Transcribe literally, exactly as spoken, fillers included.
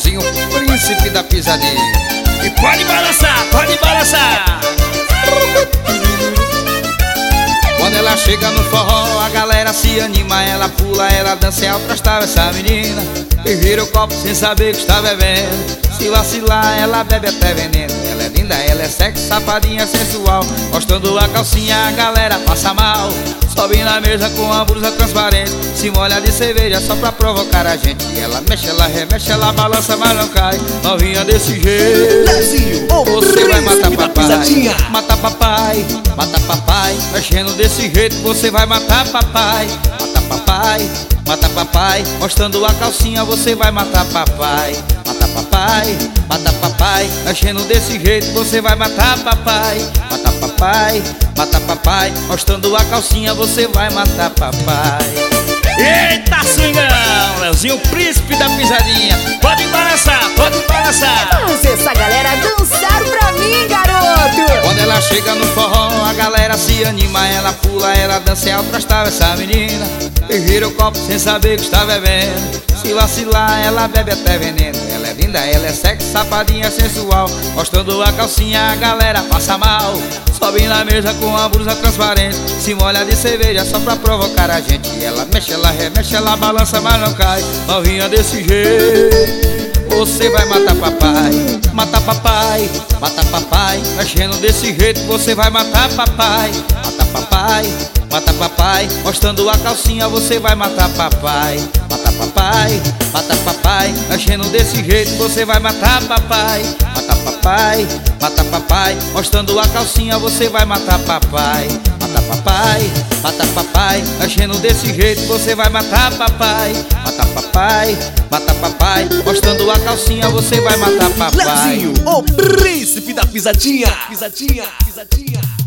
Leozinho, príncipe da pisadinha. E pode balançar, pode balançar. Quando ela chega no forró, a galera se anima. Ela pula, ela dança e alto astral essa menina. E vira o copo sem saber que está bebendo. Se vacilar, ela bebe até veneno. Ela é linda, ela é sexy, sapadinha, sensual. Mostrando a calcinha, a galera passa mal. Sobe na mesa com a blusa transparente. Se molha de cerveja só pra provocar a gente. E ela mexe, ela remexe, ela balança, mas não cai. Novinha desse jeito, Leozinho, você vai matar papai. Mata Mata papai, mata papai. Mexendo desse jeito, você vai matar papai. Mata papai, mata papai. Mostrando a calcinha, você vai matar papai. Mata papai, mata papai. Mexendo desse jeito, você vai matar papai. Mata papai, mata papai. Mostrando a calcinha, você vai matar papai. Eita, swingão! Leozinho, príncipe da pisadinha. Pode balançar, pode balançar. Faz essa galera dançar pra mim, garoto. Quando ela chega no forró, a galera se anima. Ela pula, ela dança e alto astral essa menina. E vira o copo sem saber que está bebendo. Se vacilar, ela bebe até veneno. Ela é linda, ela é sexy, sapadinha, sensual. Mostrando a calcinha, a galera passa mal. Sobe na mesa com a blusa transparente. Se molha de cerveja só pra provocar a gente. E ela mexe, ela remexe, ela balança, mas não cai. Novinha desse jeito, você vai matar papai. Mata papai, mata papai. Mexendo desse jeito, você vai matar papai. Mata papai, mata papai. Mostrando a calcinha, você vai matar papai. Mata papai, mata papai. Mexendo desse jeito, você vai matar papai. Mata papai, mata papai. Mostrando a calcinha, você vai matar papai. Mata papai, mata papai. Mexendo desse jeito, você vai matar papai. Mata papai, mata papai. Mostrando a calcinha, você vai matar papai. Leozinho, o príncipe da pisadinha. Pisadinha, pisadinha.